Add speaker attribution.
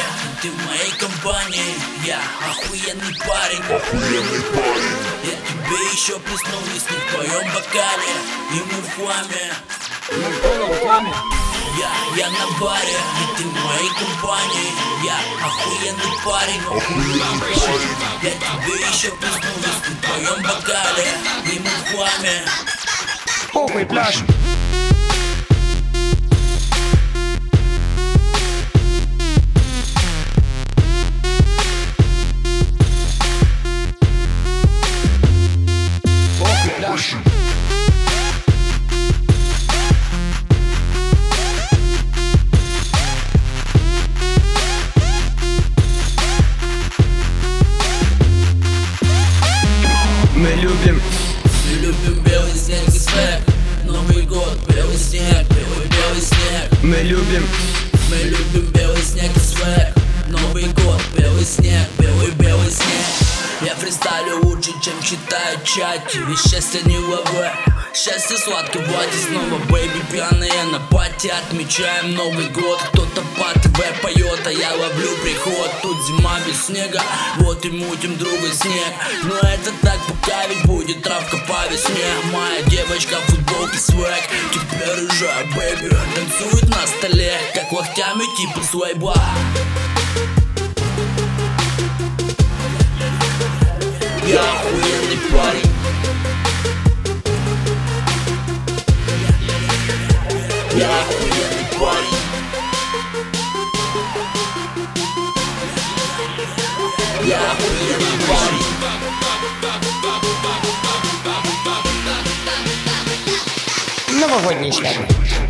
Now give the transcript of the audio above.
Speaker 1: ты в моей компании. Я охуенный парень. Я тебе еще плесну виски в твоем бокале. И мы в хламе. Я на баре, и ты в моей компании. Я охуенный парень. Я тебе еще плесну виски в твоем бокале. И мы в хламе.
Speaker 2: Похуй, пляж. Мы любим
Speaker 1: белый снег и свек. Новый год, белый снег, белый снег.
Speaker 2: Мы любим
Speaker 1: белый снег и свек. Новый год, белый снег, белый снег. Я фристайлю лучше, чем читаю чати. Ведь счастье не лове. Счастье сладкое в воде снова, бэйби, пьяные на пати. Отмечаем Новый год, кто-то по ТВ поет, а я ловлю приход. Тут зима без снега, вот и мутим друга снег. Но это так, пока ведь будет травка по весне. Моя девочка в футболке свек, теперь рыжая бэйби танцует на столе, как локтями типа свайба. Я охуенный парень. Я охуенный парень. Я охуенный парень.
Speaker 2: новогодний шлях.